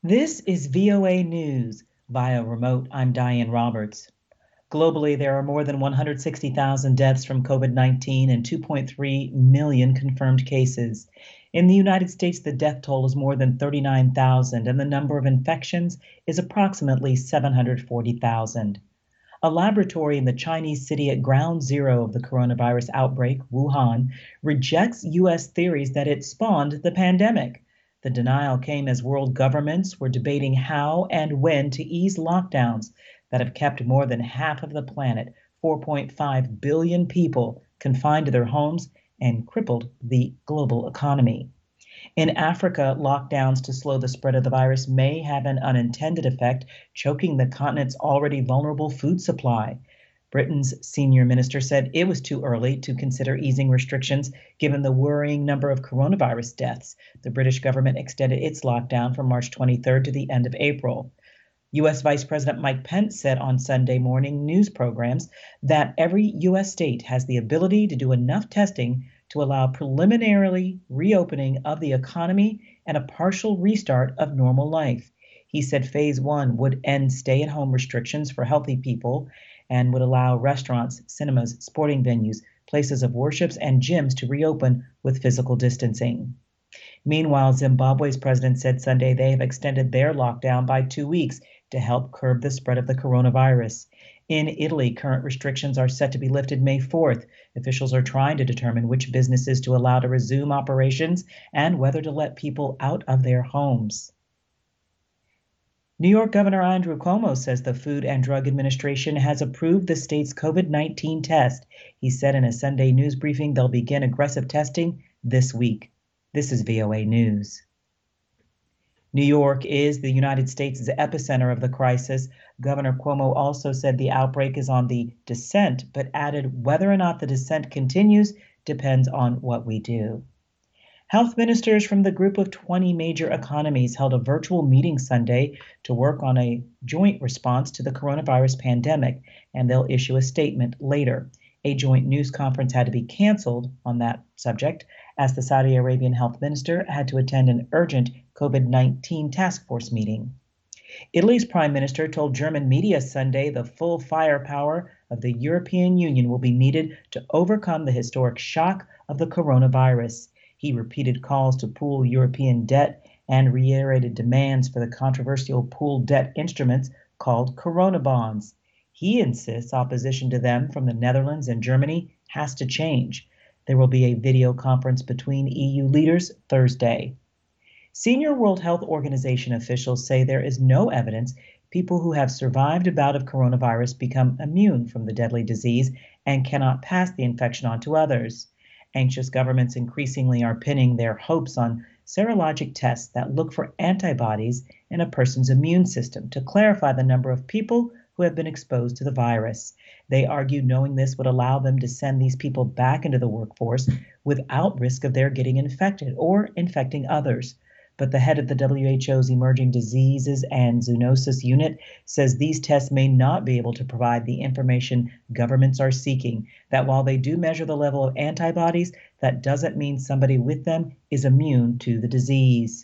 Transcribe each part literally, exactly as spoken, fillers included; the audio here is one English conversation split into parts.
This is V O A News. Via remote, I'm Diane Roberts. Globally, there are more than one hundred sixty thousand deaths from COVID nineteen and two point three million confirmed cases. In the United States, the death toll is more than thirty-nine thousand, and the number of infections is approximately seven hundred forty thousand. A laboratory in the Chinese city at ground zero of the coronavirus outbreak, Wuhan, rejects U S theories that it spawned the pandemic. The denial came as world governments were debating how and when to ease lockdowns that have kept more than half of the planet, four point five billion people, confined to their homes and crippled the global economy. In Africa, lockdowns to slow the spread of the virus may have an unintended effect, choking the continent's already vulnerable food supply. Britain's senior minister said it was too early to consider easing restrictions given the worrying number of coronavirus deaths. The British government extended its lockdown from March twenty-third to the end of April. U S. Vice President Mike Pence said on Sunday morning news programs that every U S state has the ability to do enough testing to allow preliminarily reopening of the economy and a partial restart of normal life. He said phase one would end stay-at-home restrictions for healthy people and would allow restaurants, cinemas, sporting venues, places of worship, and gyms to reopen with physical distancing. Meanwhile, Zimbabwe's president said Sunday they have extended their lockdown by two weeks to help curb the spread of the coronavirus. In Italy, current restrictions are set to be lifted May fourth. Officials are trying to determine which businesses to allow to resume operations and whether to let people out of their homes. New York Governor Andrew Cuomo says the Food and Drug Administration has approved the state's COVID nineteen test. He said in a Sunday news briefing they'll begin aggressive testing this week. This is V O A News. New York is the United States' epicenter of the crisis. Governor Cuomo also said the outbreak is on the descent, but added whether or not the descent continues depends on what we do. Health ministers from the group of twenty major economies held a virtual meeting Sunday to work on a joint response to the coronavirus pandemic, and they'll issue a statement later. A joint news conference had to be canceled on that subject as the Saudi Arabian health minister had to attend an urgent COVID nineteen task force meeting. Italy's prime minister told German media Sunday the full firepower of the European Union will be needed to overcome the historic shock of the coronavirus. He repeated calls to pool European debt and reiterated demands for the controversial pooled debt instruments called corona bonds. He insists opposition to them from the Netherlands and Germany has to change. There will be a video conference between E U leaders Thursday. Senior World Health Organization officials say there is no evidence people who have survived a bout of coronavirus become immune from the deadly disease and cannot pass the infection on to others. Anxious governments increasingly are pinning their hopes on serologic tests that look for antibodies in a person's immune system to clarify the number of people who have been exposed to the virus. They argue knowing this would allow them to send these people back into the workforce without risk of their getting infected or infecting others. But the head of the W H O's Emerging Diseases and Zoonosis Unit says these tests may not be able to provide the information governments are seeking, that while they do measure the level of antibodies, that doesn't mean somebody with them is immune to the disease.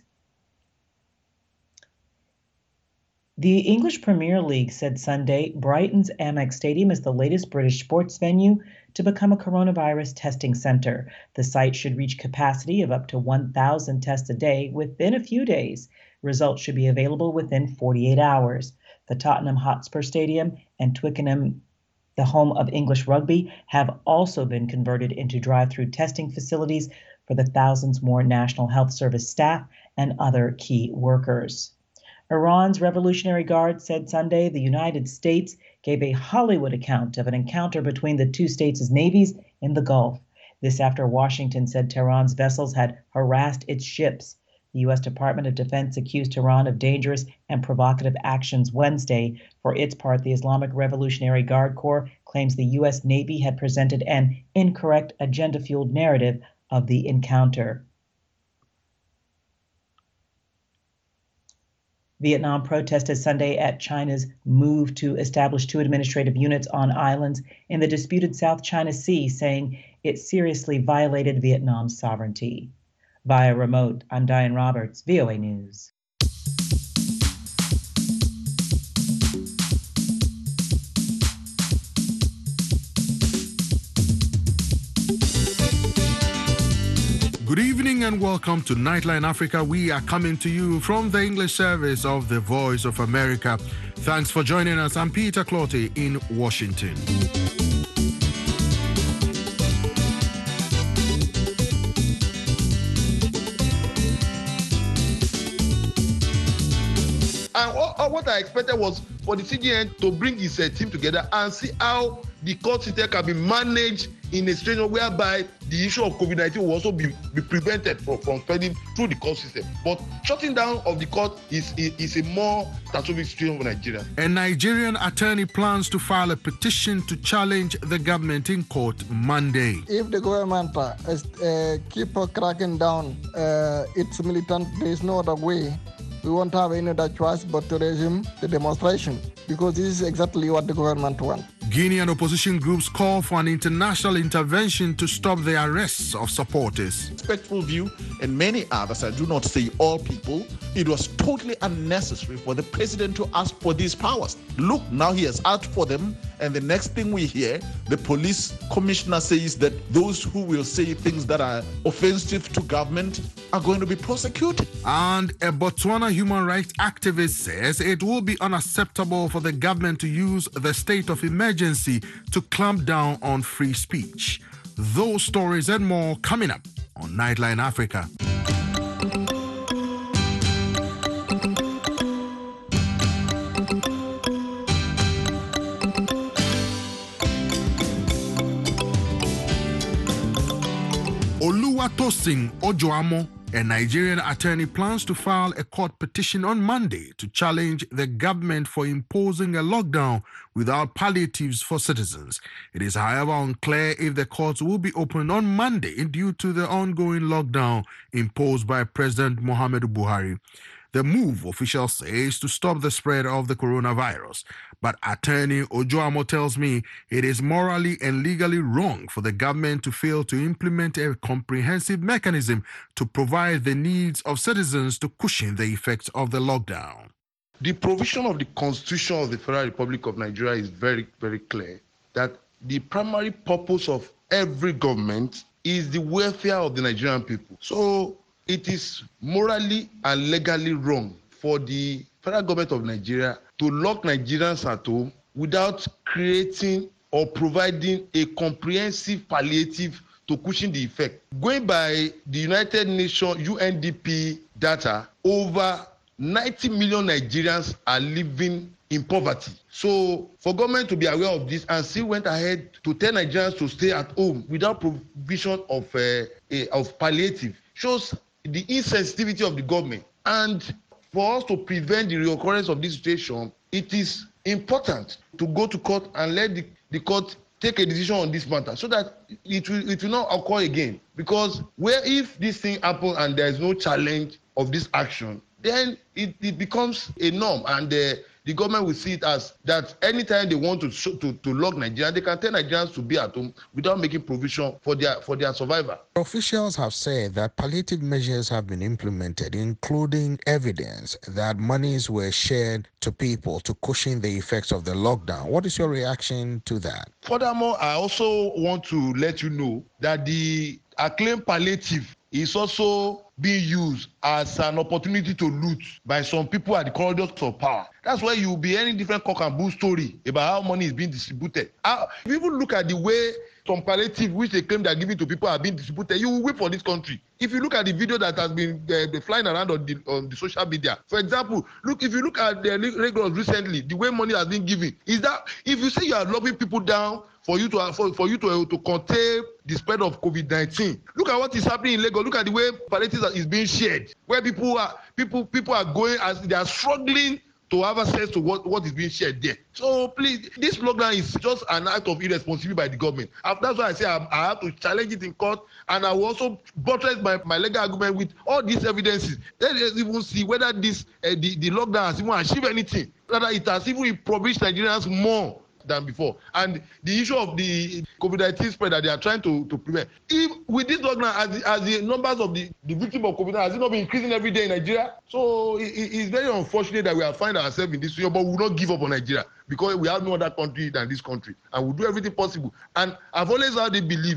The English Premier League said Sunday Brighton's Amex Stadium is the latest British sports venue to become a coronavirus testing center. The site should reach capacity of up to one thousand tests a day within a few days. Results should be available within forty-eight hours. The Tottenham Hotspur Stadium and Twickenham, the home of English rugby, have also been converted into drive-through testing facilities for the thousands more National Health Service staff and other key workers. Iran's Revolutionary Guard said Sunday the United States gave a Hollywood account of an encounter between the two states' navies in the Gulf. This after Washington said Tehran's vessels had harassed its ships. The U S. Department of Defense accused Tehran of dangerous and provocative actions Wednesday. For its part, the Islamic Revolutionary Guard Corps claims the U S. Navy had presented an incorrect agenda-fueled narrative of the encounter. Vietnam protested Sunday at China's move to establish two administrative units on islands in the disputed South China Sea, saying it seriously violated Vietnam's sovereignty. Via remote, I'm Diane Roberts, V O A News. evening and welcome to Nightline Africa. We are coming to you from the English service of the Voice of America. Thanks for joining us. I'm Peter Clotty in Washington. And what I expected was for the C G N to bring his uh, team together and see how the court system can be managed in a situation whereby the issue of COVID nineteen will also be, be prevented from, from spreading through the court system. But shutting down of the court is, is, is a more catastrophic situation for Nigeria. A Nigerian attorney plans to file a petition to challenge the government in court Monday. If the government uh, is, uh, keep uh, cracking down uh, its militant, there is no other way. We won't have any other choice but to resume the demonstration, because this is exactly what the government wants. Guinean opposition groups call for an international intervention to stop the arrests of supporters. Respectful view, and many others, I do not say all people, it was totally unnecessary for the president to ask for these powers. Look, now he has asked for them, and the next thing we hear, the police commissioner says that those who will say things that are offensive to government are going to be prosecuted. And a Botswana human rights activist says it will be unacceptable for the government to use the state of emergency to clamp down on free speech. Those stories and more coming up on Nightline Africa. Oluwatosin Ojoamo, a Nigerian attorney, plans to file a court petition on Monday to challenge the government for imposing a lockdown without palliatives for citizens. It is, however, unclear if the courts will be open on Monday due to the ongoing lockdown imposed by President Muhammadu Buhari. The move, officials say, is to stop the spread of the coronavirus. But attorney Ojoamo tells me it is morally and legally wrong for the government to fail to implement a comprehensive mechanism to provide the needs of citizens to cushion the effects of the lockdown. The provision of the Constitution of the Federal Republic of Nigeria is very, very clear that the primary purpose of every government is the welfare of the Nigerian people. So it is morally and legally wrong for the federal government of Nigeria to lock Nigerians at home without creating or providing a comprehensive palliative to cushion the effect. Going by the United Nations U N D P data, over ninety million Nigerians are living in poverty. So for government to be aware of this and still went ahead to tell Nigerians to stay at home without provision of, uh, a, of palliative shows the insensitivity of the government. And for us to prevent the reoccurrence of this situation, it is important to go to court and let the, the court take a decision on this matter so that it will, it will not occur again. Because where if this thing happens and there is no challenge of this action, then it, it becomes a norm, and uh, the government will see it as that anytime they want to, show, to to lock Nigeria, they can tell Nigerians to be at home without making provision for their for their survival. Officials have said that palliative measures have been implemented, including evidence that monies were shared to people to cushion the effects of the lockdown. What is your reaction to that? Furthermore, I also want to let you know that the acclaimed palliative is also being used as an opportunity to loot by some people at the corridors of power. That's why you'll be hearing different cock and bull story about how money is being distributed. How, if you even look at the way some palliative which they claim they're giving to people are being distributed, you will wait for this country. If you look at the video that has been uh, flying around on the, on the social media, for example, look if you look at the Lagos recently, the way money has been given, is that if you say you are locking people down for you to for, for you to uh, to contain the spread of COVID nineteen, look at what is happening in Lagos. Look at the way palliative is being shared, where people are people people are going as they are struggling to have access to what, what is being shared there. So please, this lockdown is just an act of irresponsibility by the government. And that's why I say I, I have to challenge it in court, and I will also buttress my, my legal argument with all these evidences. Let us even see whether this uh, the, the lockdown has even achieved anything, whether it has even impoverished Nigerians more than before. And the issue of the COVID nineteen spread that they are trying to, to prevent. If with this lockdown, as the, as the numbers of the, the victims of COVID has it not been increasing every day in Nigeria? So it, it's very unfortunate that we are finding ourselves in this situation, but we will not give up on Nigeria because we have no other country than this country, and we'll do everything possible. And I've always had the belief that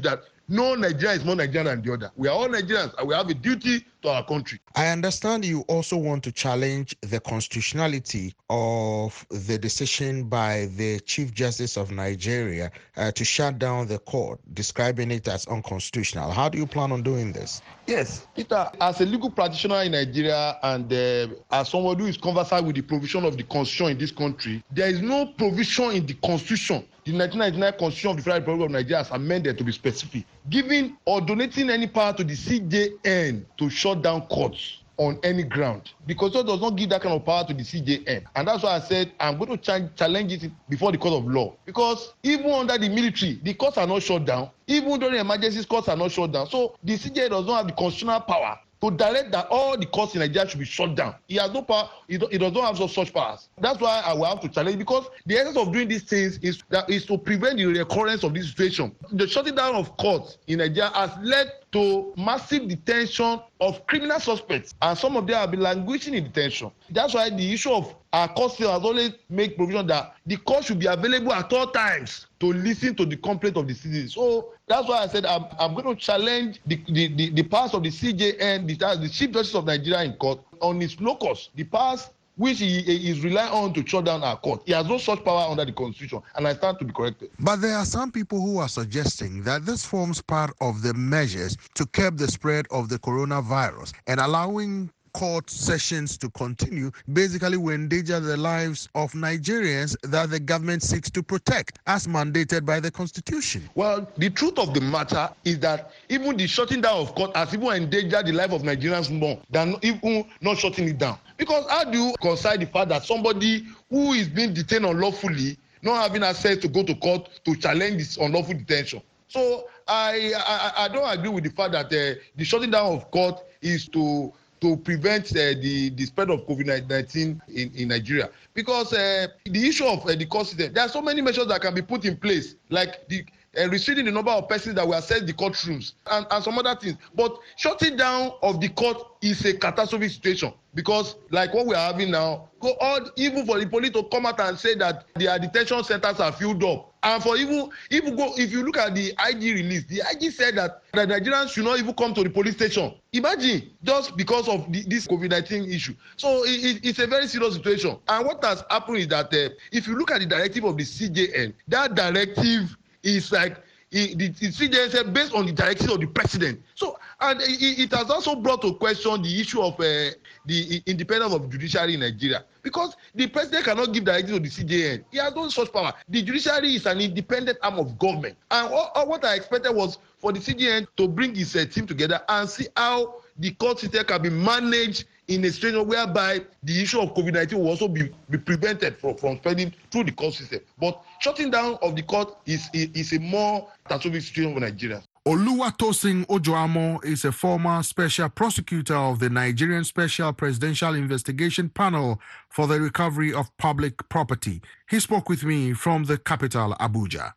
no Nigeria is more Nigerian than the other. We are all Nigerians and we have a duty to our country. I understand you also want to challenge the constitutionality of the decision by the Chief Justice of Nigeria uh, to shut down the court, describing it as unconstitutional. How do you plan on doing this? Yes, Peter, as a legal practitioner in Nigeria and uh, as someone who is conversant with the provision of the constitution in this country, there is no provision in the constitution, the nineteen ninety-nine Constitution of the Federal Republic of Nigeria, has amended to be specific, giving or donating any power to the C J N to shut down courts on any ground, because it does not give that kind of power to the C J N. And that's why I said I'm going to ch- challenge it before the court of law, because even under the military, the courts are not shut down. Even during emergencies, courts are not shut down. So the C J N does not have the constitutional power to direct that all the courts in Nigeria should be shut down. He has no power. He, do, he does not have such, such powers. That's why I will have to challenge, because the essence of doing these things is that is to prevent the recurrence of this situation. The shutting down of courts in Nigeria has led to massive detention of criminal suspects, and some of them have been languishing in detention. That's why the issue of our court system has always made provision that the court should be available at all times to listen to the complaint of the citizens. So that's why I said I'm, I'm going to challenge the, the, the, the powers of the C J N, the, the Chief Justice of Nigeria in court, on its locus, the powers which he, he is relying on to shut down our court. He has no such power under the Constitution, and I stand to be corrected. But there are some people who are suggesting that this forms part of the measures to curb the spread of the coronavirus, and allowing court sessions to continue basically will endanger the lives of Nigerians that the government seeks to protect, as mandated by the Constitution. Well, the truth of the matter is that even the shutting down of court has even endangered the life of Nigerians more than even not shutting it down. Because how do you reconcile the fact that somebody who is being detained unlawfully not having access to go to court to challenge this unlawful detention? So I I, I don't agree with the fact that uh, the shutting down of court is to to prevent uh, the, the spread of COVID nineteen in, in Nigeria. Because uh, the issue of uh, the court system, there are so many measures that can be put in place, like the uh, restricting the number of persons that will access the courtrooms and, and some other things. But shutting down of the court is a catastrophic situation, because like what we are having now, go on, even for the police to come out and say that their detention centers are filled up. And for even, even go, if you look at the I G release, the I G said that the Nigerians should not even come to the police station. Imagine, just because of the, this COVID nineteen issue. So it, it, it's a very serious situation. And what has happened is that uh, if you look at the directive of the C J N, that directive is like, it, the, the C J N said based on the directive of the president. So, and it, it has also brought to question the issue of uh, the independence of judiciary in Nigeria, because the president cannot give directive to the C J N. He has no such power. The judiciary is an independent arm of government. And what, what I expected was for the C J N to bring his uh, team together and see how the court system can be managed in a situation whereby the issue of COVID nineteen will also be, be prevented from, from spreading through the court system. But shutting down of the court is, is, is a more catastrophic situation for Nigeria. Oluwatosin Ojoamo is a former special prosecutor of the Nigerian Special Presidential Investigation Panel for the Recovery of Public Property. He spoke with me from the capital, Abuja.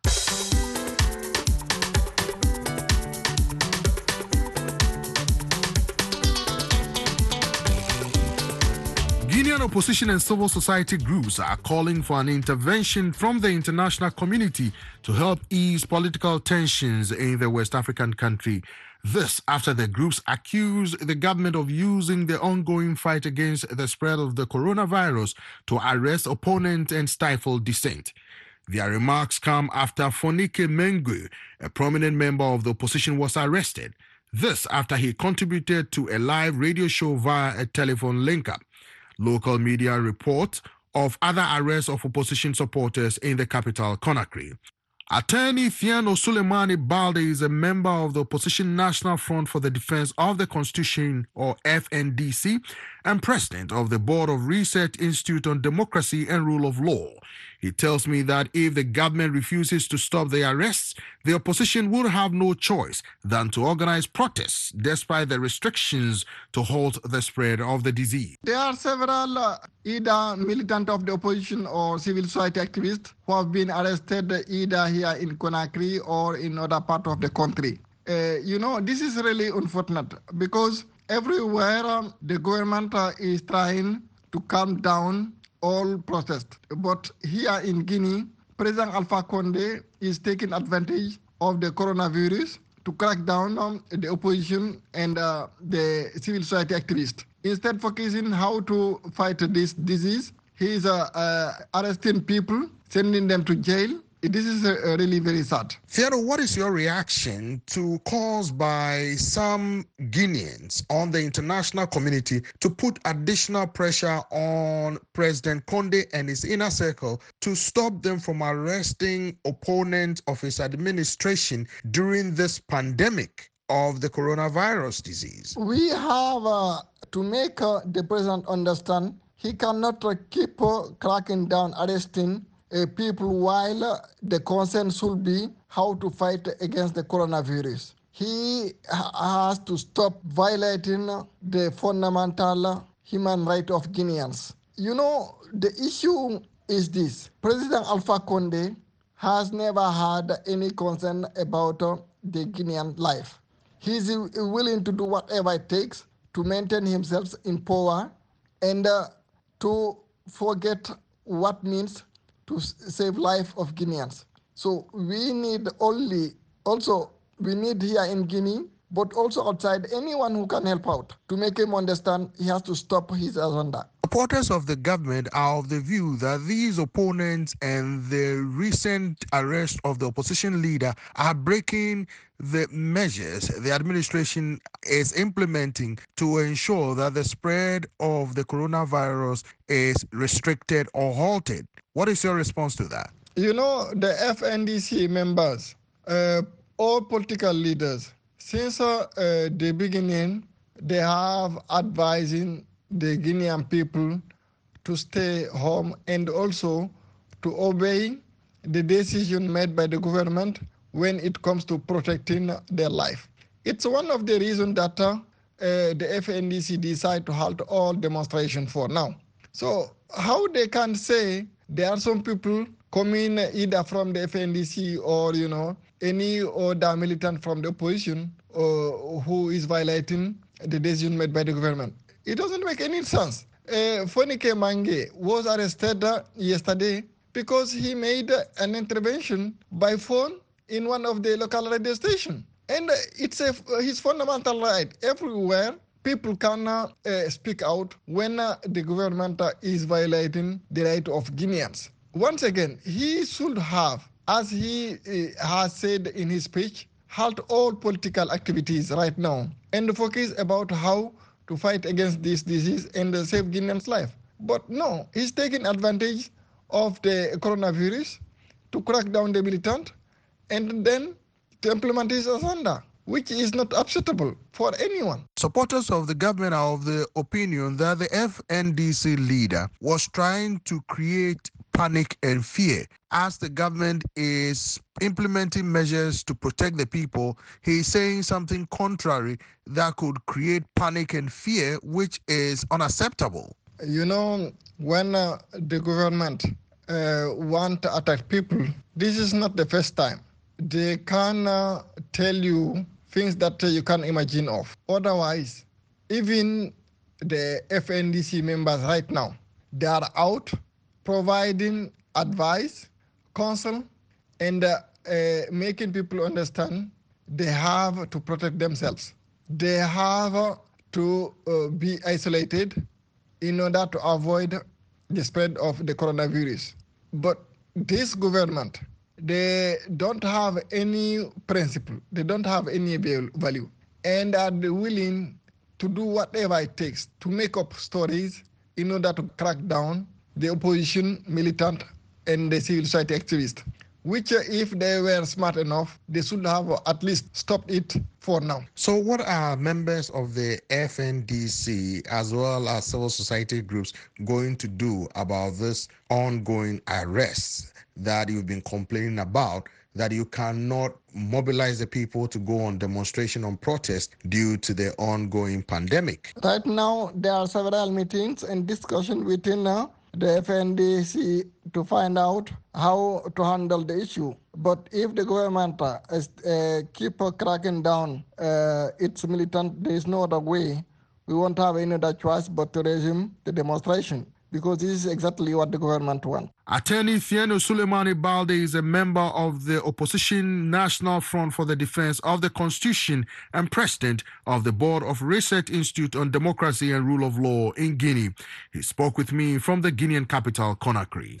Guinean opposition and civil society groups are calling for an intervention from the international community to help ease political tensions in the West African country. This after the groups accuse the government of using the ongoing fight against the spread of the coronavirus to arrest opponents and stifle dissent. Their remarks come after Fonike Mengue, a prominent member of the opposition, was arrested. This after he contributed to a live radio show via a telephone link-up. Local media report of other arrests of opposition supporters in the capital, Conakry. Attorney Thiano Suleimani Balde is a member of the Opposition National Front for the Defense of the Constitution, or F N D C, and president of the Board of Research Institute on Democracy and Rule of Law. He tells me that if the government refuses to stop the arrests, the opposition will have no choice than to organize protests despite the restrictions to halt the spread of the disease. There are several uh, either militant of the opposition or civil society activists who have been arrested either here in Conakry or in other part of the country. Uh, you know, this is really unfortunate because everywhere um, the government uh, is trying to calm down all protest. But here in Guinea, President Alpha Conde is taking advantage of the coronavirus to crack down on the opposition and uh, the civil society activists. Instead focusing how to fight this disease, he is uh, uh, arresting people, sending them to jail. This is uh, really very sad. Theodore, what is your reaction to calls by some Guineans on the international community to put additional pressure on President Condé and his inner circle to stop them from arresting opponents of his administration during this pandemic of the coronavirus disease? We have uh, to make uh, the president understand he cannot uh, keep uh, cracking down, arresting Uh, people while uh, the concern should be how to fight against the coronavirus. He ha- has to stop violating uh, the fundamental uh, human right of Guineans. You know, the issue is this. President Alpha Condé has never had any concern about uh, the Guinean life. He's uh, willing to do whatever it takes to maintain himself in power and uh, to forget what means to save life of Guineans. So we need only, also we need here in Guinea, but also outside, anyone who can help out to make him understand he has to stop his agenda. Supporters of the government are of the view that these opponents and the recent arrest of the opposition leader are breaking the measures the administration is implementing to ensure that the spread of the coronavirus is restricted or halted. What is your response to that? You know, the F N D C members, uh, all political leaders, since uh, uh, the beginning, they have advising the Guinean people to stay home and also to obey the decision made by the government when it comes to protecting their life. It's one of the reasons that uh, uh, the F N D C decided to halt all demonstrations for now. So how they can say there are some people coming either from the F N D C or, you know, any other militant from the opposition uh, who is violating the decision made by the government? It doesn't make any sense. Uh, Fonike Mange was arrested uh, yesterday because he made uh, an intervention by phone in one of the local radio stations. And uh, it's a, his fundamental right. Everywhere, people can uh, uh, speak out when uh, the government uh, is violating the right of Guineans. Once again, he should have, as he uh, has said in his speech, halt all political activities right now and focus about how to fight against this disease and uh, save Guineans' life. But no, he's taking advantage of the coronavirus to crack down the militant and then to implement his agenda, which is not acceptable for anyone. Supporters of the government are of the opinion that the F N D C leader was trying to create panic and fear. As the government is implementing measures to protect the people, he's saying something contrary that could create panic and fear, which is unacceptable. You know, when uh, the government uh, want to attack people, this is not the first time. They can uh, tell you things that uh, you can't imagine of. Otherwise, even the F N D C members right now, they are out providing advice, counsel, and uh, uh, making people understand they have to protect themselves. They have uh, to uh, be isolated in order to avoid the spread of the coronavirus. But this government, they don't have any principle, they don't have any value, and are willing to do whatever it takes to make up stories in order to crack down the opposition, militant, and the civil society activists, which uh, if they were smart enough, they should have at least stopped it for now. So what are members of the F N D C as well as civil society groups going to do about this ongoing arrests that you've been complaining about, that you cannot mobilize the people to go on demonstration, on protest due to the ongoing pandemic? Right now, there are several meetings and discussion within uh, the F N D C to find out how to handle the issue. But if the government uh, is, uh, keep uh, cracking down uh, its militant, there is no other way. We won't have any other choice but to resume the demonstration. because this is exactly what the government wants. Attorney Thieno Suleimani Balde is a member of the Opposition National Front for the Defense of the Constitution and president of the Board of Research Institute on Democracy and Rule of Law in Guinea. He spoke with me from the Guinean capital, Conakry.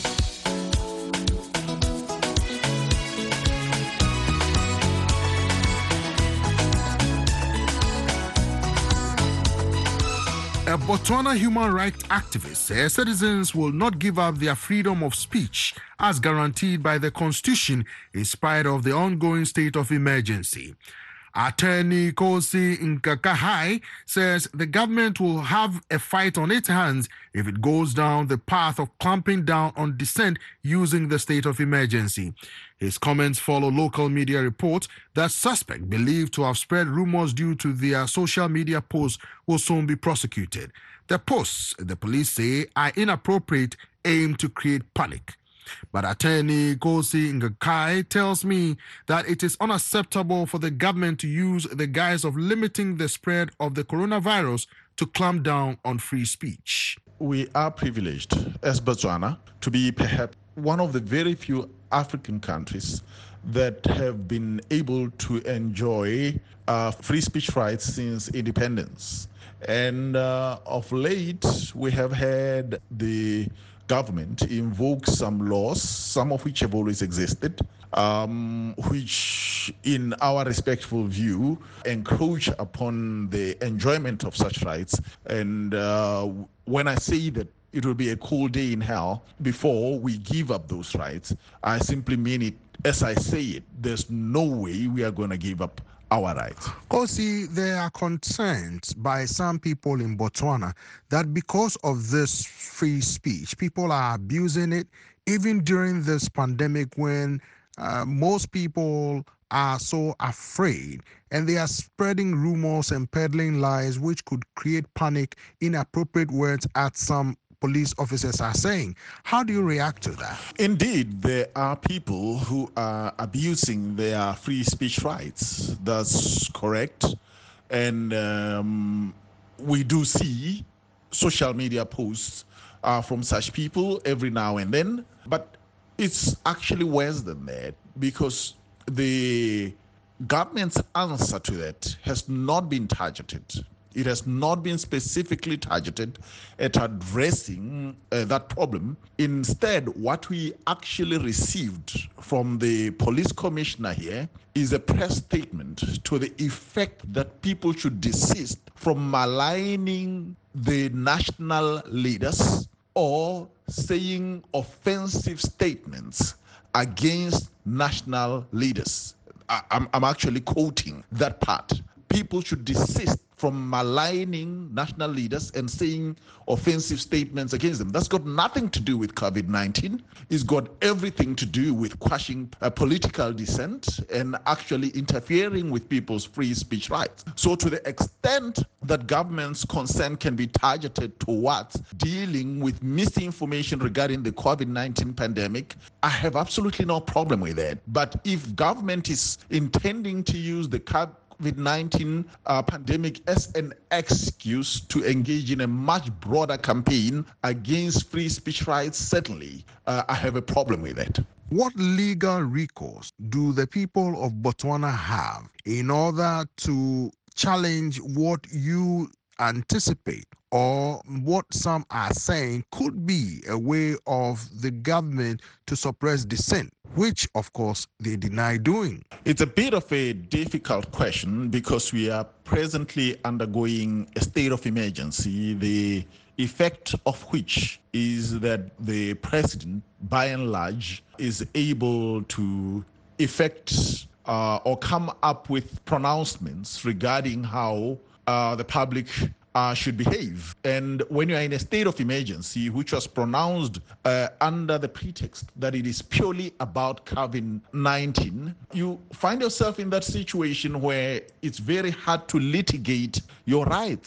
A Botswana human rights activist says citizens will not give up their freedom of speech as guaranteed by the Constitution in spite of the ongoing state of emergency. Attorney Kosi Nkakahai says the government will have a fight on its hands if it goes down the path of clamping down on dissent using the state of emergency. His comments follow local media reports that suspects believed to have spread rumors due to their social media posts will soon be prosecuted. The posts, the police say, are inappropriate, aimed to create panic. But Attorney Kosi Ngakai tells me that it is unacceptable for the government to use the guise of limiting the spread of the coronavirus to clamp down on free speech. We are privileged as Botswana to be perhaps one of the very few African countries that have been able to enjoy uh, free speech rights since independence. And uh, of late, we have had the government invoke some laws, some of which have always existed, um, which in our respectful view encroach upon the enjoyment of such rights. And uh, when I say that it will be a cold day in hell before we give up those rights, I simply mean it as I say it. There's no way we are going to give up our rights. Kosi, there are concerns by some people in Botswana that because of this free speech, people are abusing it, even during this pandemic when uh, most people are so afraid, and they are spreading rumors and peddling lies which could create panic, inappropriate words at some police officers are saying. How do you react to that? Indeed, there are people who are abusing their free speech rights. That's correct. And um, we do see social media posts uh, from such people every now and then. But it's actually worse than that, because the government's answer to that has not been targeted. It has not been specifically targeted at addressing uh, that problem. Instead, what we actually received from the police commissioner here is a press statement to the effect that people should desist from maligning the national leaders or saying offensive statements against national leaders. I, I'm, I'm actually quoting that part. People should desist from maligning national leaders and saying offensive statements against them. That's got nothing to do with COVID nineteen. It's got everything to do with quashing uh, political dissent and actually interfering with people's free speech rights. So to the extent that government's concern can be targeted towards dealing with misinformation regarding the COVID nineteen pandemic, I have absolutely no problem with that. But if government is intending to use the COVID nineteen uh, pandemic as an excuse to engage in a much broader campaign against free speech rights, certainly uh, I have a problem with that. What legal recourse do the people of Botswana have in order to challenge what you anticipate or what some are saying could be a way of the government to suppress dissent, which, of course, they deny doing? It's a bit of a difficult question because we are presently undergoing a state of emergency, the effect of which is that the president, by and large, is able to effect uh, or come up with pronouncements regarding how uh, the public Uh, should behave. And when you are in a state of emergency, which was pronounced uh, under the pretext that it is purely about COVID nineteen, you find yourself in that situation where it's very hard to litigate your rights.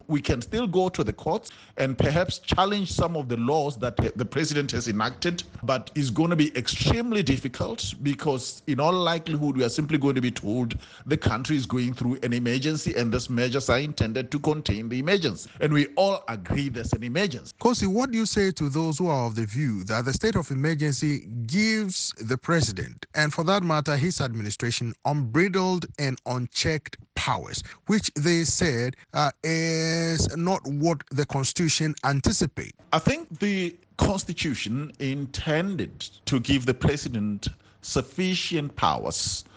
We can still go to the courts and perhaps challenge some of the laws that the president has enacted, but it's going to be extremely difficult because in all likelihood, we are simply going to be told the country is going through an emergency and these measures are intended to contain the emergency. And we all agree there's an emergency. Kosi, what do you say to those who are of the view that the state of emergency gives the president, and for that matter, his administration, unbridled and unchecked powers, which they said uh, is not what the Constitution anticipates? I think the Constitution intended to give the president sufficient powers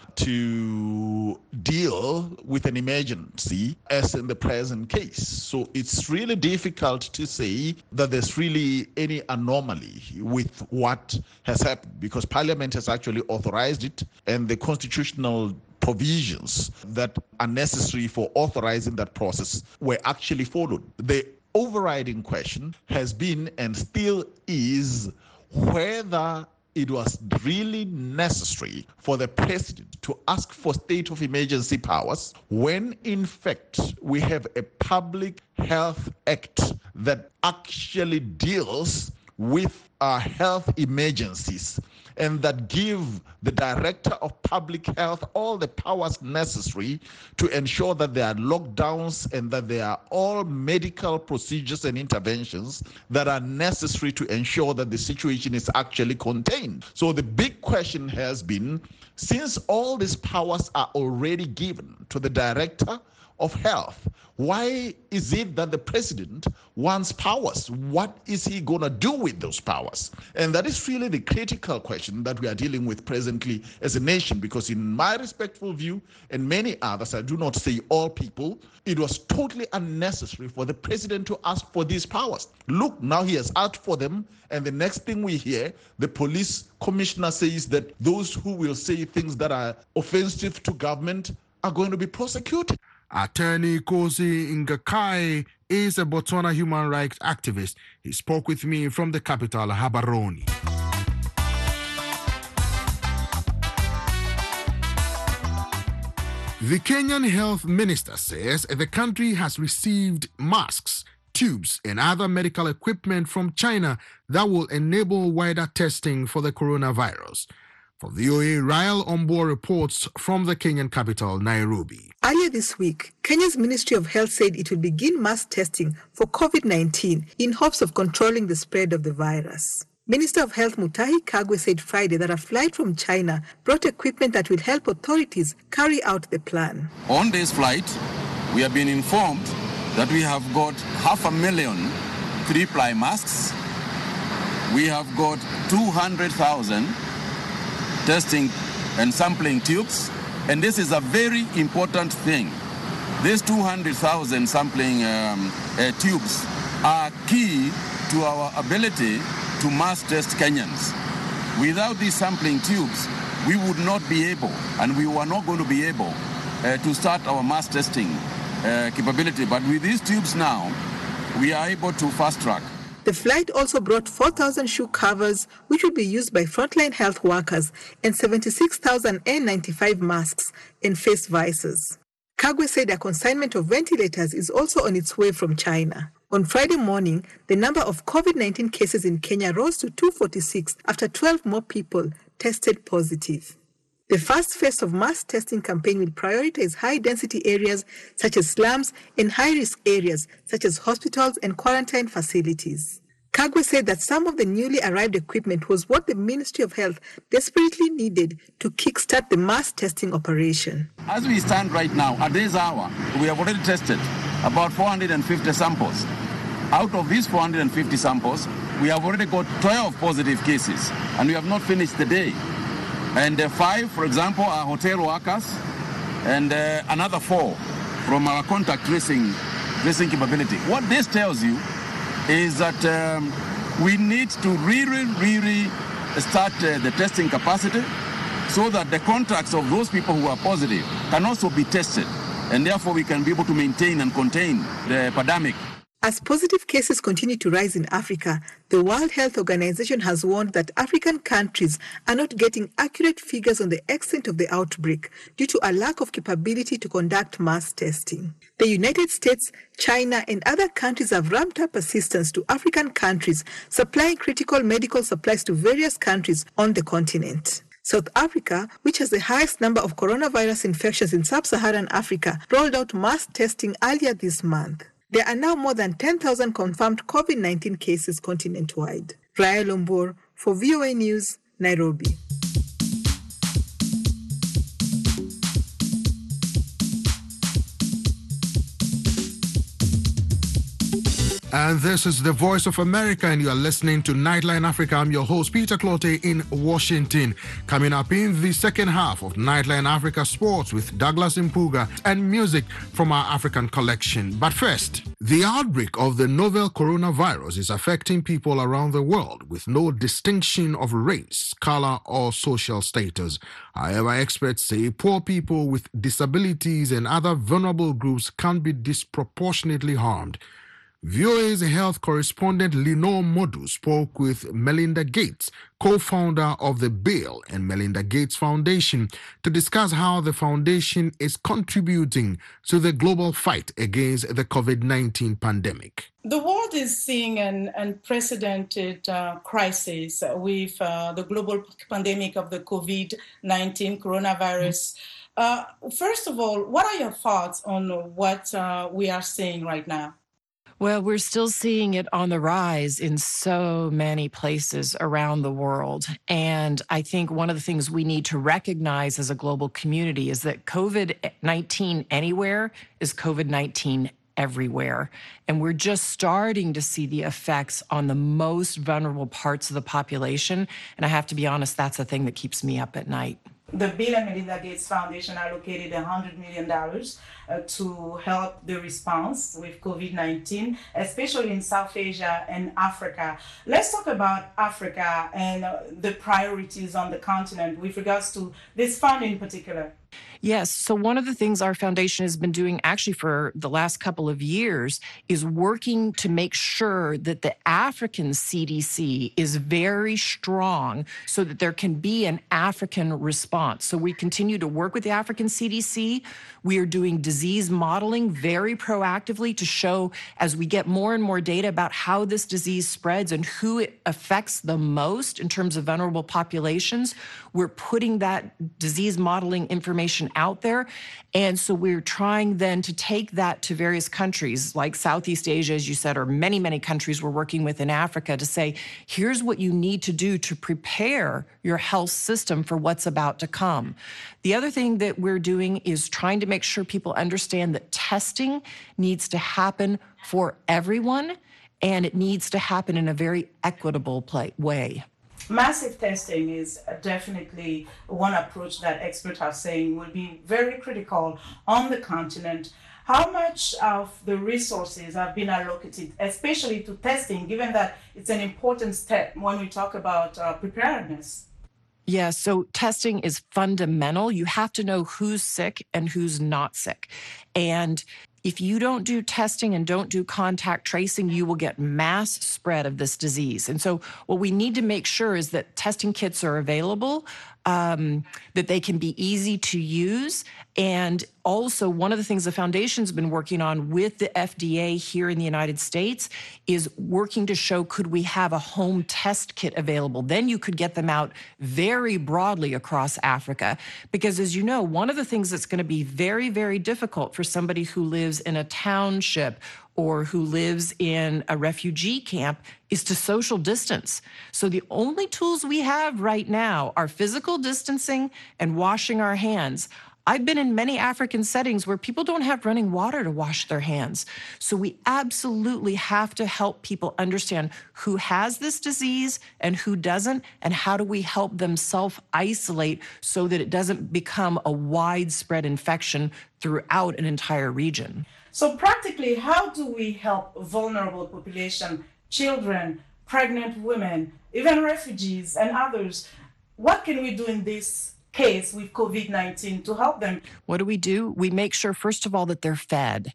to deal with an emergency as in the present case. So it's really difficult to say that there's really any anomaly with what has happened because Parliament has actually authorized it and the constitutional provisions that are necessary for authorizing that process were actually followed. The overriding question has been and still is whether it was really necessary for the president to ask for state of emergency powers when, in fact, we have a Public Health Act that actually deals with uh, health emergencies and that give the Director of Public Health all the powers necessary to ensure that there are lockdowns and that there are all medical procedures and interventions that are necessary to ensure that the situation is actually contained. So the big question has been, since all these powers are already given to the Director of Health, why is it that the president wants powers? What is he going to do with those powers? And that is really the critical question that we are dealing with presently as a nation, because in my respectful view, and many others, I do not say all people, it was totally unnecessary for the president to ask for these powers. Look, now he has asked for them, and the next thing we hear, the police commissioner says that those who will say things that are offensive to government are going to be prosecuted. Attorney Kosi Ngakai is a Botswana human rights activist. He spoke with me from the capital, Gaborone. The Kenyan health minister says the country has received masks, tubes, and other medical equipment from China that will enable wider testing for the coronavirus. For V O A, Rael Ombo reports from the Kenyan capital, Nairobi. Earlier this week, Kenya's Ministry of Health said it will begin mass testing for COVID nineteen in hopes of controlling the spread of the virus. Minister of Health Mutahi Kagwe said Friday that a flight from China brought equipment that will help authorities carry out the plan. On this flight, we have been informed that we have got half a million three-ply masks. We have got two hundred thousand testing and sampling tubes, and this is a very important thing. These two hundred thousand sampling um, uh, tubes are key to our ability to mass test Kenyans. Without these sampling tubes, we would not be able, and we were not going to be able uh, to start our mass testing uh, capability. But with these tubes now, we are able to fast track. The flight also brought four thousand shoe covers, which will be used by frontline health workers, and seventy-six thousand N ninety-five masks and face visors. Kagwe said a consignment of ventilators is also on its way from China. On Friday morning, the number of COVID nineteen cases in Kenya rose to two hundred forty-six after twelve more people tested positive. The first phase of mass testing campaign will prioritize high-density areas such as slums and high-risk areas such as hospitals and quarantine facilities. Kagwe said that some of the newly arrived equipment was what the Ministry of Health desperately needed to kickstart the mass testing operation. As we stand right now, at this hour, we have already tested about four hundred fifty samples. Out of these four hundred fifty samples, we have already got twelve positive cases, and we have not finished the day. And uh, five, for example, are hotel workers, and uh, another four from our contact tracing, tracing capability. What this tells you is that um, we need to really, really start uh, the testing capacity so that the contacts of those people who are positive can also be tested, and therefore we can be able to maintain and contain the pandemic. As positive cases continue to rise in Africa, the World Health Organization has warned that African countries are not getting accurate figures on the extent of the outbreak due to a lack of capability to conduct mass testing. The United States, China, and other countries have ramped up assistance to African countries, supplying critical medical supplies to various countries on the continent. South Africa, which has the highest number of coronavirus infections in sub-Saharan Africa, rolled out mass testing earlier this month. There are now more than ten thousand confirmed COVID nineteen cases continent-wide. Raya Lombor for V O A News, Nairobi. And this is the Voice of America, and you are listening to Nightline Africa. I'm your host, Peter Clote, in Washington. Coming up in the second half of Nightline Africa Sports with Douglas Impuga and music from our African collection. But first, the outbreak of the novel coronavirus is affecting people around the world with no distinction of race, color, or social status. However, experts say poor people with disabilities and other vulnerable groups can be disproportionately harmed. V O A's health correspondent Lenore Modu spoke with Melinda Gates, co-founder of the Bill and Melinda Gates Foundation, to discuss how the foundation is contributing to the global fight against the COVID nineteen pandemic. The world is seeing an unprecedented uh, crisis with uh, the global pandemic of the COVID nineteen coronavirus. Uh, first of all, what are your thoughts on what uh, we are seeing right now? Well, we're still seeing it on the rise in so many places around the world. And I think one of the things we need to recognize as a global community is that COVID nineteen anywhere is COVID nineteen everywhere. And we're just starting to see the effects on the most vulnerable parts of the population. And I have to be honest, that's the thing that keeps me up at night. The Bill and Melinda Gates Foundation allocated one hundred million dollars uh, to help the response with COVID nineteen, especially in South Asia and Africa. Let's talk about Africa and uh, the priorities on the continent with regards to this fund in particular. Yes. So one of the things our foundation has been doing actually for the last couple of years is working to make sure that the African C D C is very strong so that there can be an African response. So we continue to work with the African C D C. We are doing disease modeling very proactively to show, as we get more and more data about how this disease spreads and who it affects the most in terms of vulnerable populations, we're putting that disease modeling information out there. And so we're trying then to take that to various countries like Southeast Asia, as you said, or many, many countries we're working with in Africa to say, here's what you need to do to prepare your health system for what's about to come. The other thing that we're doing is trying to make sure people understand that testing needs to happen for everyone, and it needs to happen in a very equitable play- way. Massive testing is definitely one approach that experts are saying will be very critical on the continent. How much of the resources have been allocated, especially to testing, given that it's an important step when we talk about uh, preparedness? Yeah, so testing is fundamental. You have to know who's sick and who's not sick. And if you don't do testing and don't do contact tracing, you will get mass spread of this disease. And so what we need to make sure is that testing kits are available, um, that they can be easy to use. And also, one of the things the foundation's been working on with the F D A here in the United States is working to show, could we have a home test kit available? Then you could get them out very broadly across Africa. Because as you know, one of the things that's going to be very, very difficult for somebody who lives in a township or who lives in a refugee camp is to social distance. So the only tools we have right now are physical distancing and washing our hands. I've been in many African settings where people don't have running water to wash their hands. So we absolutely have to help people understand who has this disease and who doesn't, and how do we help them self-isolate so that it doesn't become a widespread infection throughout an entire region. So practically, how do we help vulnerable population, children, pregnant women, even refugees and others? What can we do in this case with COVID nineteen to help them? What do we do? We make sure, first of all, that they're fed,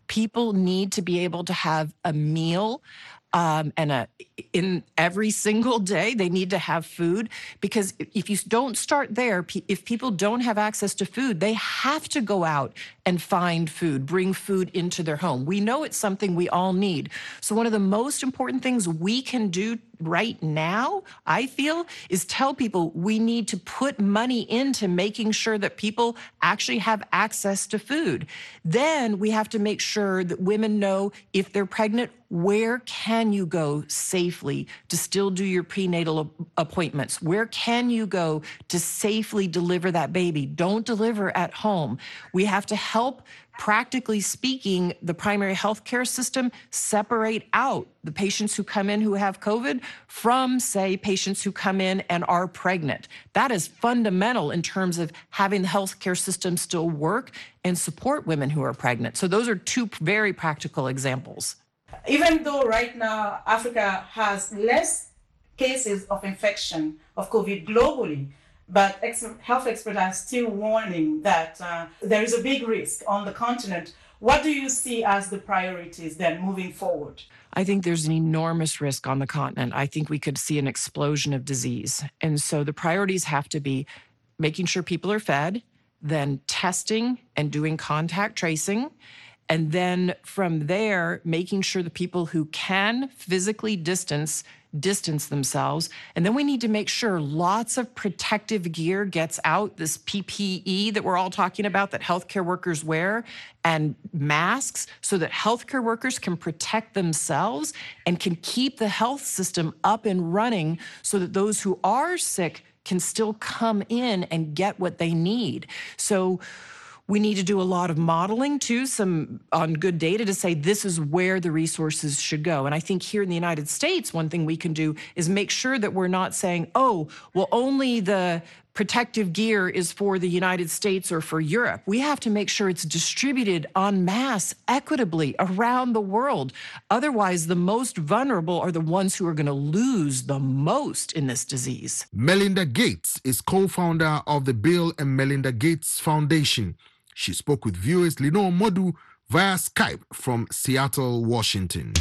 People need to be able to have a meal um, and a, in every single day, they need to have food, because if you don't start there, if people don't have access to food, they have to go out and find food, bring food into their home. We know it's something we all need. So one of the most important things we can do right now, I feel, is tell people we need to put money into making sure that people actually have access to food. Then we have to make sure that women know if they're pregnant, where can you go safely to still do your prenatal appointments? Where can you go to safely deliver that baby? Don't deliver at home. We have to help, practically speaking, the primary health care system separate out the patients who come in who have COVID from, say, patients who come in and are pregnant. That is fundamental in terms of having the healthcare system still work and support women who are pregnant. So those are two very practical examples. Even though right now Africa has less cases of infection of COVID globally, but ex- health experts are still warning that uh, there is a big risk on the continent. What do you see as the priorities then moving forward? I think there's an enormous risk on the continent. I think we could see an explosion of disease. And so the priorities have to be making sure people are fed, then testing and doing contact tracing. And then from there, making sure the people who can physically distance, distance themselves. And then we need to make sure lots of protective gear gets out, this P P E that we're all talking about that healthcare workers wear, and masks, so that healthcare workers can protect themselves and can keep the health system up and running so that those who are sick can still come in and get what they need. So we need to do a lot of modeling too, some on good data to say this is where the resources should go. And I think here in the United States, one thing we can do is make sure that we're not saying, oh, well, only the protective gear is for the United States or for Europe. We have to make sure it's distributed en masse, equitably around the world. Otherwise, the most vulnerable are the ones who are going to lose the most in this disease. Melinda Gates is co-founder of the Bill and Melinda Gates Foundation. She spoke with viewers Lenore Modu via Skype from Seattle, Washington.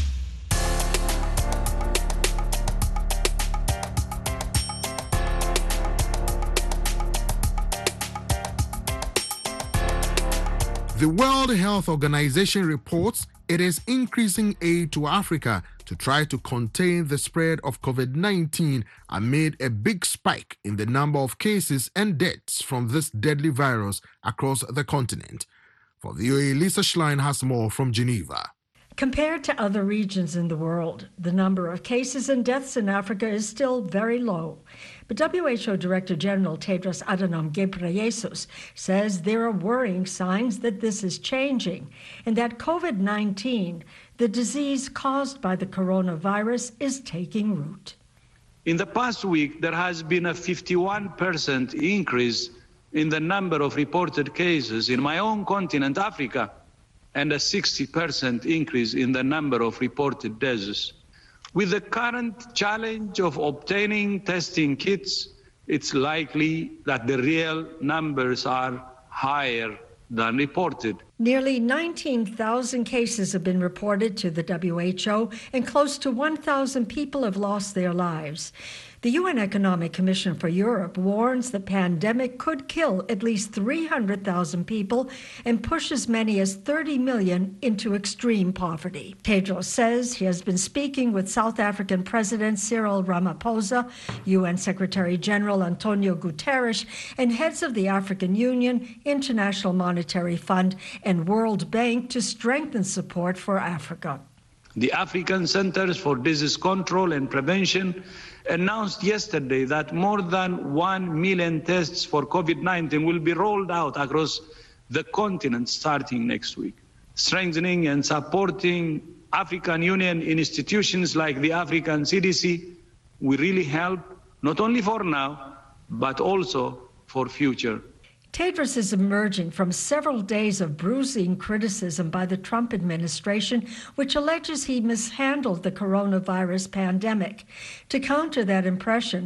The World Health Organization reports it is increasing aid to Africa to try to contain the spread of COVID nineteen amid a big spike in the number of cases and deaths from this deadly virus across the continent. For V O A, Lisa Schlein has more from Geneva. Compared to other regions in the world, the number of cases and deaths in Africa is still very low. But W H O Director General Tedros Adhanom Ghebreyesus says there are worrying signs that this is changing and that COVID nineteen, the disease caused by the coronavirus, is taking root. In the past week, there has been a fifty-one percent increase in the number of reported cases in my own continent, Africa, and a sixty percent increase in the number of reported deaths. With the current challenge of obtaining testing kits, it's likely that the real numbers are higher than reported. Nearly nineteen thousand cases have been reported to the W H O, and close to one thousand people have lost their lives. The U N Economic Commission for Europe warns the pandemic could kill at least three hundred thousand people and push as many as thirty million into extreme poverty. Tedros says he has been speaking with South African President Cyril Ramaphosa, U N Secretary General Antonio Guterres, and heads of the African Union, International Monetary Fund, and World Bank to strengthen support for Africa. The African Centers for Disease Control and Prevention announced yesterday that more than one million tests for COVID nineteen will be rolled out across the continent starting next week. Strengthening and supporting African Union institutions like the African C D C will really help, not only for now, but also for future. Tedros is emerging from several days of bruising criticism by the Trump administration, which alleges he mishandled the coronavirus pandemic. To counter that impression,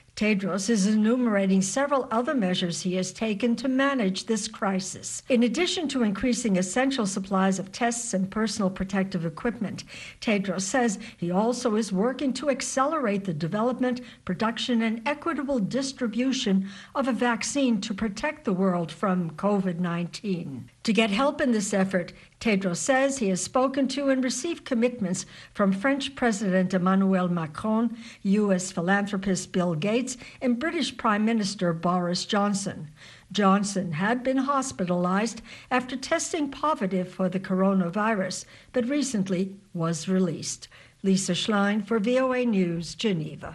Tedros is enumerating several other measures he has taken to manage this crisis. In addition to increasing essential supplies of tests and personal protective equipment, Tedros says he also is working to accelerate the development, production, and equitable distribution of a vaccine to protect the world from COVID nineteen. To get help in this effort, Tedros says he has spoken to and received commitments from French President Emmanuel Macron, U S philanthropist Bill Gates, and British Prime Minister Boris Johnson. Johnson had been hospitalized after testing positive for the coronavirus, but recently was released. Lisa Schlein for V O A News, Geneva.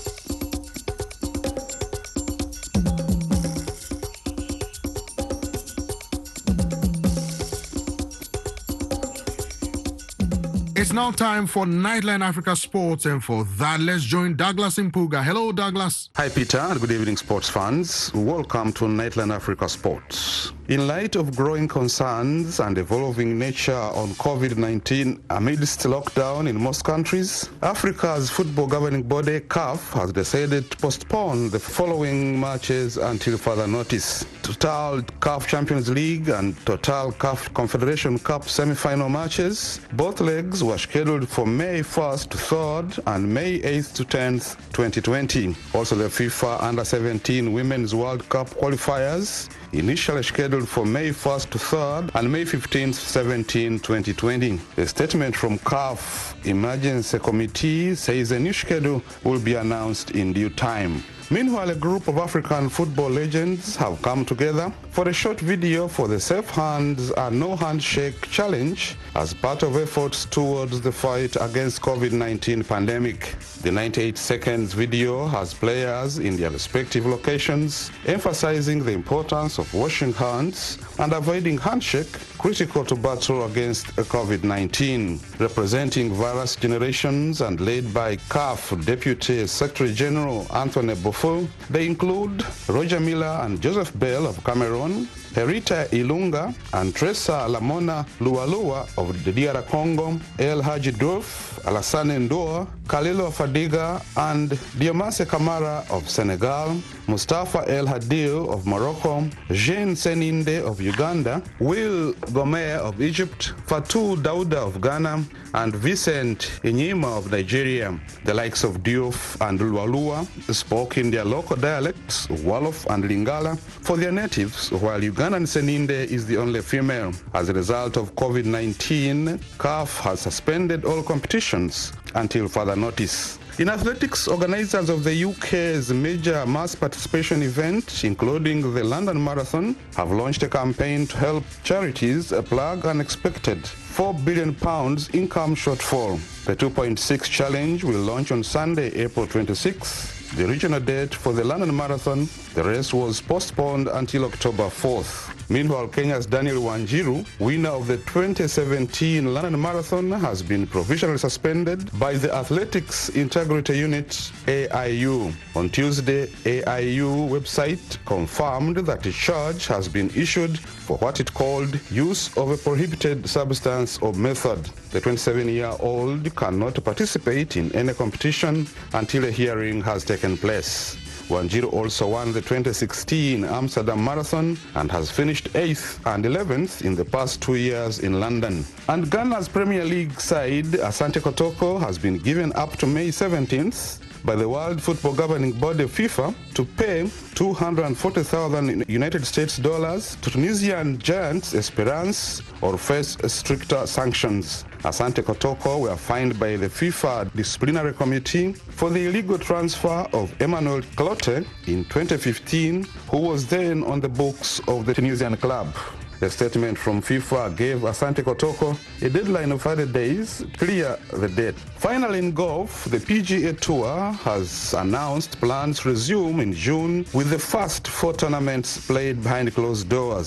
It's now time for Nightline Africa Sports, and for that, let's join Douglas Impuga. Hello, Douglas. Hi, Peter, and good evening, sports fans. Welcome to Nightline Africa Sports. In light of growing concerns and evolving nature on COVID nineteen amidst lockdown in most countries, Africa's football governing body, C A F, has decided to postpone the following matches until further notice. Total C A F Champions League and Total C A F Confederation Cup semi-final matches, both legs were scheduled for May first to third and May eighth to tenth, twenty twenty. Also, the FIFA Under seventeen Women's World Cup qualifiers, initially scheduled for May first to third and May fifteenth to seventeenth, twenty twenty. A statement from C A F Emergency Committee says a new schedule will be announced in due time. Meanwhile, a group of African football legends have come together for a short video for the Safe Hands and No Handshake Challenge as part of efforts towards the fight against COVID nineteen pandemic. The ninety-eight seconds video has players in their respective locations emphasizing the importance of washing hands and avoiding handshake, critical to battle against COVID nineteen. Representing various generations and led by C A F Deputy Secretary General Anthony Bofo, they include Roger Miller and Joseph Bell of Cameroon, Herita Ilunga and Tresa Lamona Lualua of the D R Congo, El Haji Diouf, Alassane Ndoa, Khalilo Fadiga and Diomase Kamara of Senegal, Mustafa El Hadil of Morocco, Jean Seninde of Uganda, Will Gomer of Egypt, Fatou Dauda of Ghana, and Vincent Inyima of Nigeria. The likes of Diouf and Lualua spoke in their local dialects, Wolof and Lingala, for their natives, while Ugandan Seninde is the only female. As a result of COVID nineteen, C A F has suspended all competitions until further notice. In athletics, organizers of the U K's major mass participation event, including the London Marathon, have launched a campaign to help charities plug unexpected four billion pounds income shortfall. The two point six challenge will launch on Sunday, April twenty-sixth, the original date for the London Marathon. The race was postponed until October fourth. Meanwhile, Kenya's Daniel Wanjiru, winner of the twenty seventeen London Marathon, has been provisionally suspended by the Athletics Integrity Unit, A I U. On Tuesday, A I U website confirmed that a charge has been issued for what it called use of a prohibited substance or method. The twenty-seven-year-old cannot participate in any competition until a hearing has taken place. Wanjiru also won the twenty sixteen Amsterdam Marathon and has finished eighth and eleventh in the past two years in London. And Ghana's Premier League side, Asante Kotoko, has been given up to May seventeenth by the World Football Governing Body FIFA to pay two hundred forty thousand United States dollars to Tunisian giants Esperance or face stricter sanctions. Asante Kotoko were fined by the FIFA Disciplinary Committee for the illegal transfer of Emmanuel Clote in twenty fifteen, who was then on the books of the Tunisian club. A statement from FIFA gave Asante Kotoko a deadline of thirty days to clear the debt. Finally, in golf, the P G A Tour has announced plans to resume in June with the first four tournaments played behind closed doors.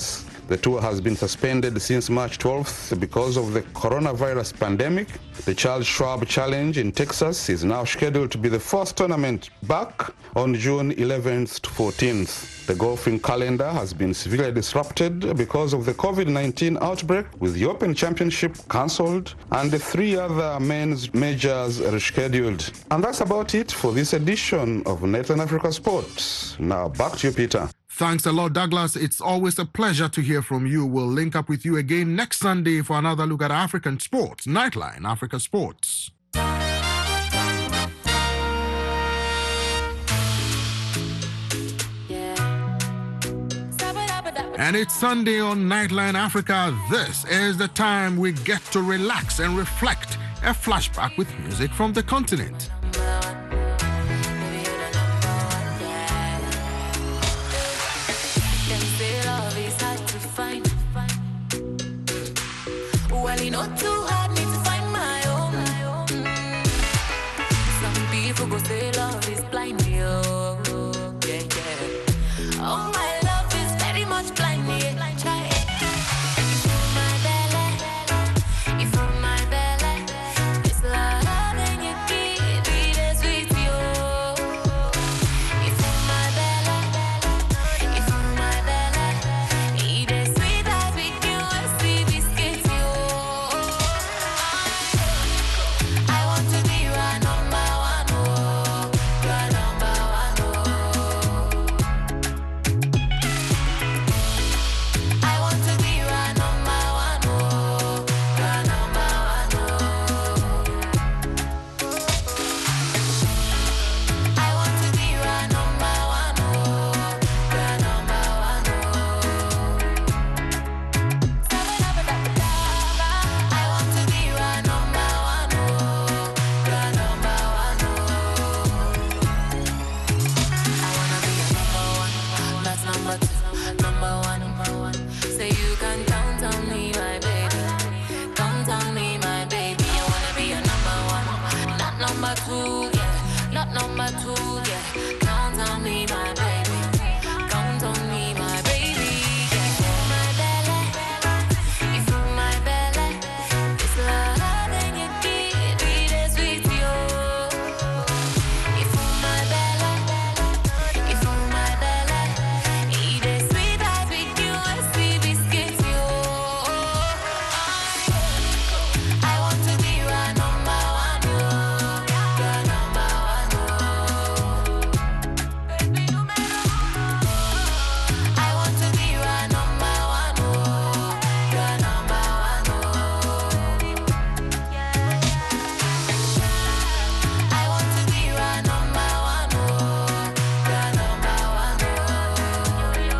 The tour has been suspended since March twelfth because of the coronavirus pandemic. The Charles Schwab Challenge in Texas is now scheduled to be the first tournament back on June eleventh to fourteenth. The golfing calendar has been severely disrupted because of the COVID nineteen outbreak, with the Open Championship cancelled and the three other men's majors rescheduled. And that's about it for this edition of Nathan Africa Sports. Now back to you, Peter. Thanks a lot, Douglas. It's always a pleasure to hear from you. We'll link up with you again next Sunday for another look at African sports. Nightline Africa Sports. And it's Sunday on Nightline Africa. This is the time we get to relax and reflect. A flashback with music from the continent. Well, you know, too hard me to find my own. Some people go say love is blind, yo. Yeah, yeah. Oh, my love is very much blind, yeah. Try it. You fool my belly. You fool my belly. It's love and you give it as sweet, yo. You fool my belly. You fool my belly. Eat as sweet as we do as we biscuits, yo. I want to be your number one, oh, your number one, oh. I want to be your number one, oh, your number one, oh. I want to be your number one, oh, your number one, oh. I want to be your number one, oh, your number one, oh. I wanna be your number one, that's number two, number one, number one. Say you can count on me, my baby, count on me, my baby. I wanna be your number one, not number two, yeah, not number two, yeah. Count on me, my baby, count on me, my baby. Yeah. You fool my belly, you fool my belly. It's love and you give it as sweet, yo. You fool my belly, you fool my belly. Eat as sweet as we do as sweet biscuits, yo. I want to be your number one, yo, your number one, oh. Baby, you made a I want to be your number one, oh, your number one, oh. I want to be your number one, oh, your number one, oh.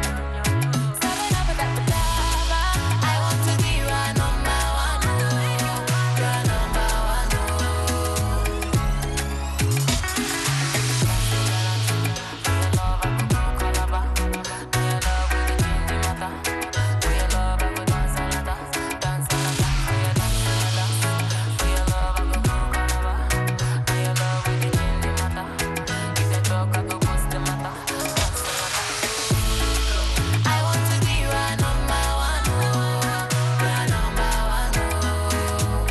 I want to be your number one, oh, your number one, I want to be your number one, oh, your number one, oh.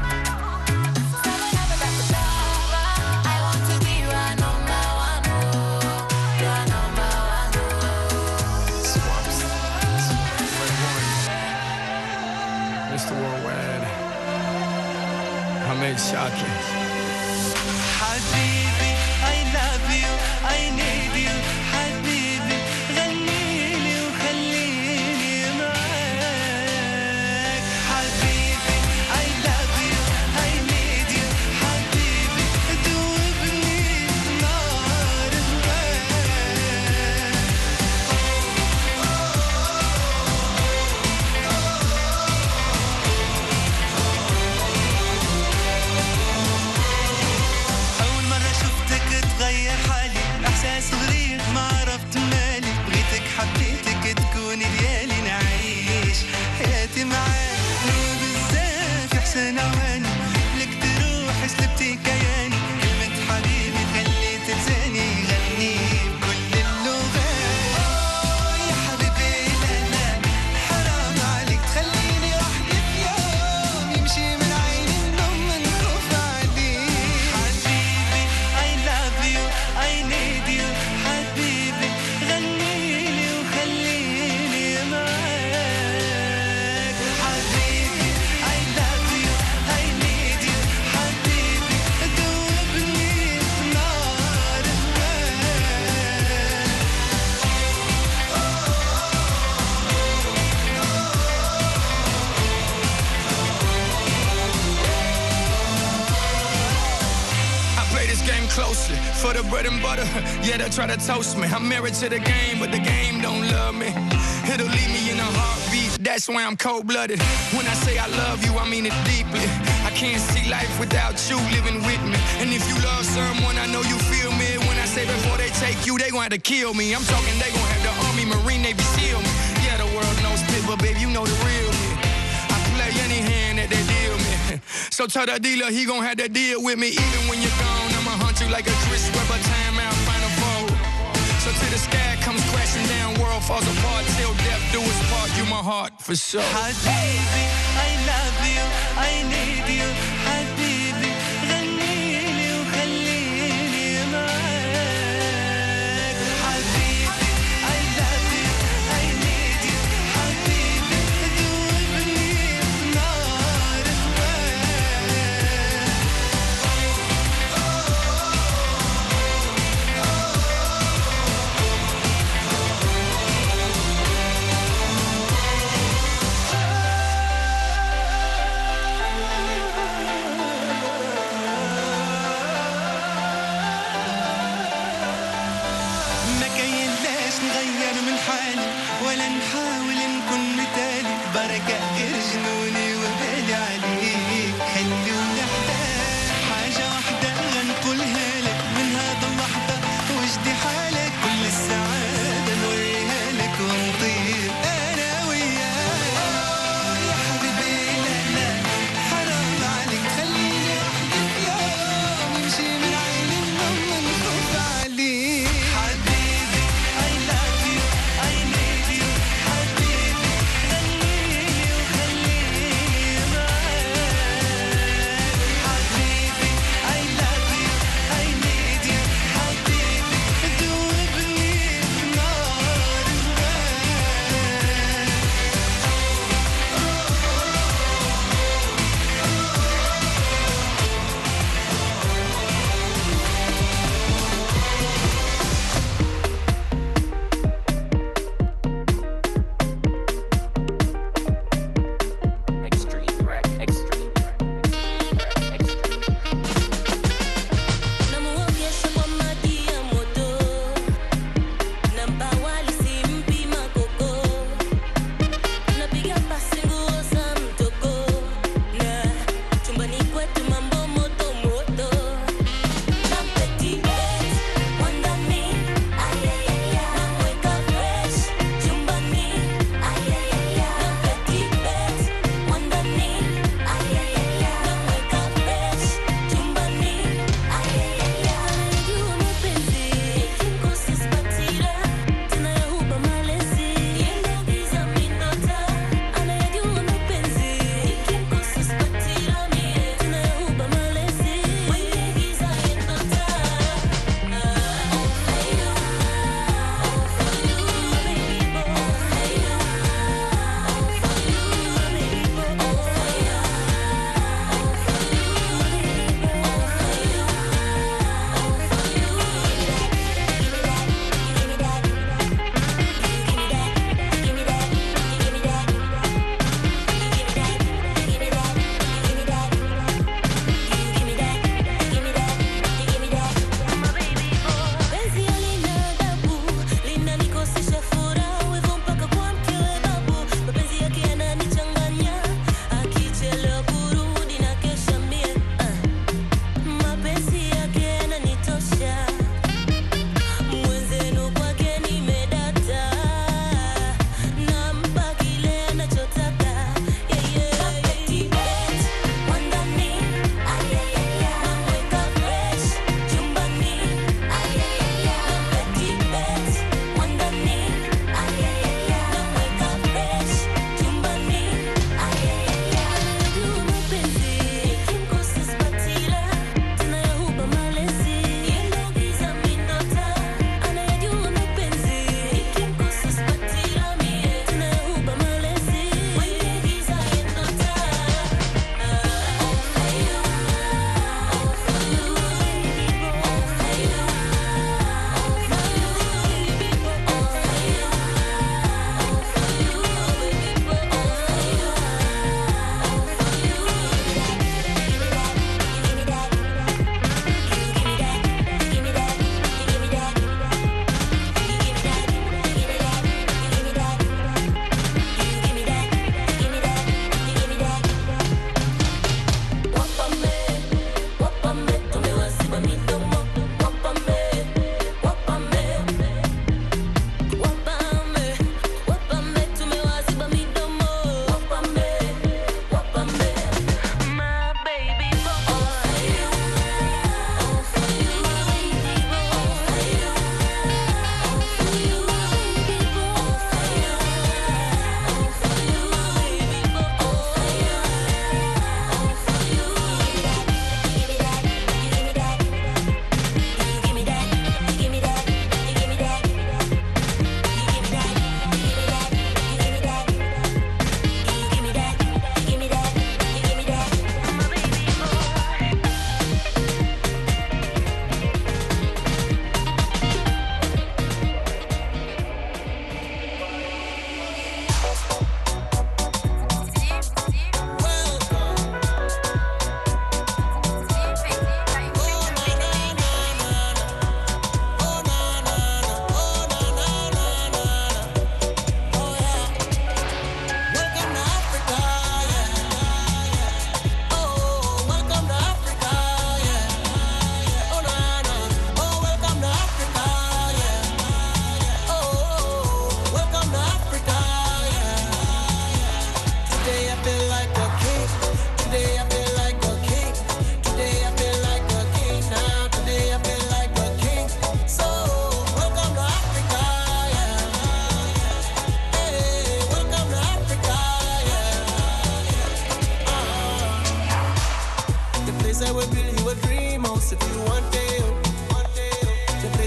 I want to be your number one, oh, your number one, oh. Swaps. Mister Worldwide. Hamed Shaki. حبيبي I love you I need you حبيبي غنيلي وخليني معاك حبيبي I love you I need you حبيبي دوبني نار هواك bread and butter. Yeah, they try to toast me. I'm married to the game, but the game don't love me. It'll leave me in a heartbeat. That's why I'm cold-blooded. When I say I love you, I mean it deeply. I can't see life without you living with me. And if you love someone, I know you feel me. When I say before they take you, they gon' have to kill me. I'm talking they gon' have the Army, Marine, Navy, SEAL me. Yeah, the world knows spit, but babe, you know the real me. I play any hand that they deal me. So tell the dealer he gon' have to deal with me. Even when you're gone, I'ma hunt you like a Chris Webber timeout, final four. So till the sky comes crashing down, world falls apart, till death do its part, you my heart for sure. حبيبي I love you I need you حبيبي غنيلي وخليني معاك حبيبي I love you I need you حبيبي ذوبني في نار ما كاين لاش نغير من حالي ولا نحاول نكون مثالي بركة غير جنوني وبالي عليك خليوني احتاج حاجة واحدة غنقولها لك من هذا اللحظة وجدي حالك كل السعادة نوريها لك ونطير أنا وياك يا حبيبي لا لا حرام عليك خليني وحدي في يوم يمشي من عيني لما نخاف عليك حبيبي I love you I need you حبيبي غنيلي وخليني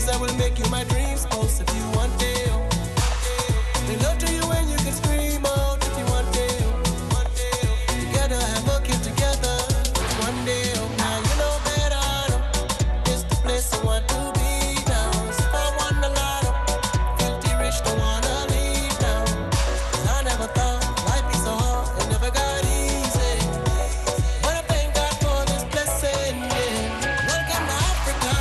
I will make you my dream spouse if you want it. They love to you when you can scream out if you want it. Together have a kid together one day. Now you know better. It's the place I want to be now. So if I want a lot of filthy rich, don't wanna leave now. 'Cause I never thought life be so hard, it never got easy. But I thank God for this blessing. Yeah. Welcome to Africa.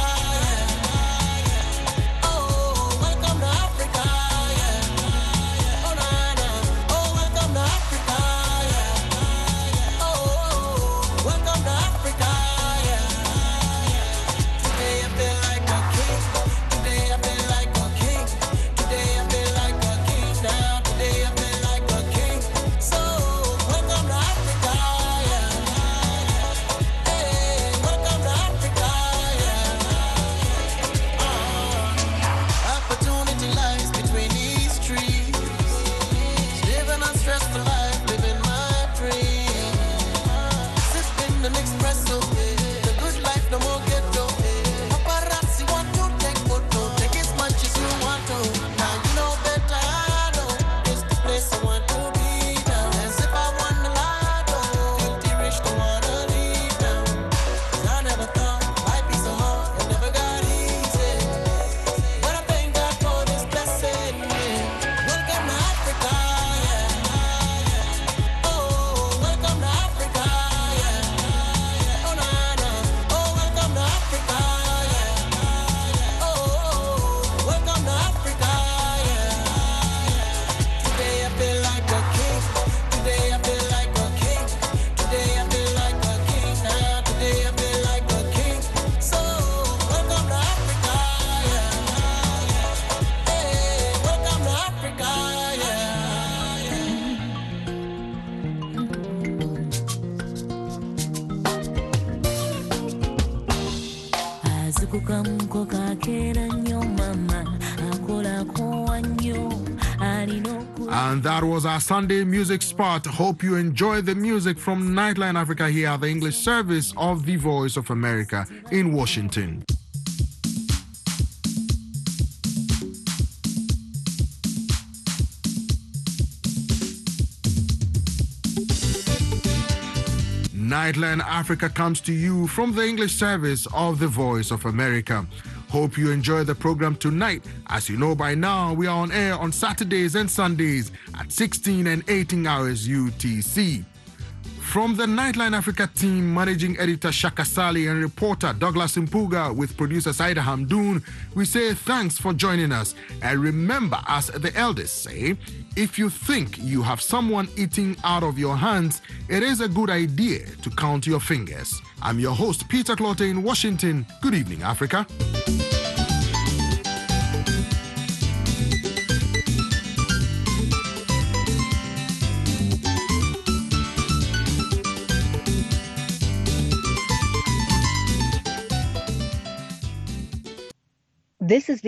Yeah. Oh, welcome to Africa. Yeah. Oh, nah, nah. Oh, welcome to Africa. Yeah. Oh, welcome to Africa. Yeah. Today I feel like a king. Today I feel like a king. Today I feel like a king now. Today I feel like a king. So welcome to Africa. Yeah. Hey, welcome to Africa. Yeah. Uh, opportunity lies between these trees. Living a stressful life, living my dream. Sipping an espresso, the good life, no more ghetto. Paparazzi want to take photo, take as much as you want to. Now you know better, I know it's the place I want to be now. As if I won the lotto, filthy rich, don't wanna leave now. 'Cause I never thought life be so hard, it never got easy. But I thank God for this blessing. Yeah. Welcome to Africa. Yeah. Oh, welcome to Africa. Yeah. Oh, nah, nah. Oh, welcome to Africa. Yeah. Oh, welcome to Africa. Yeah. Today I feel like a king. Today I feel like a king. Today I feel like a king. Now today I feel like a king. So welcome to Africa. Yeah. Hey, welcome to Africa. Yeah. azikukamko kakera nnyo mama akolako wannyo alina oku And that was our Sunday music spot. Hope you enjoyed the music from Nightline Africa here at the English service of the Voice of America in Washington. Nightline Africa comes to you from the English service of the Voice of America. Hope you enjoy the program tonight. As you know by now, we are on air on Saturdays and Sundays at sixteen and eighteen hours U T C. From the Nightline Africa team, managing editor Shaka Sali and reporter Douglas Mpuga with producer Saida Hamdoun, we say thanks for joining us. And remember, as the elders say, if you think you have someone eating out of your hands, it is a good idea to count your fingers. I'm your host, Peter Clotte in Washington. Good evening, Africa. This is the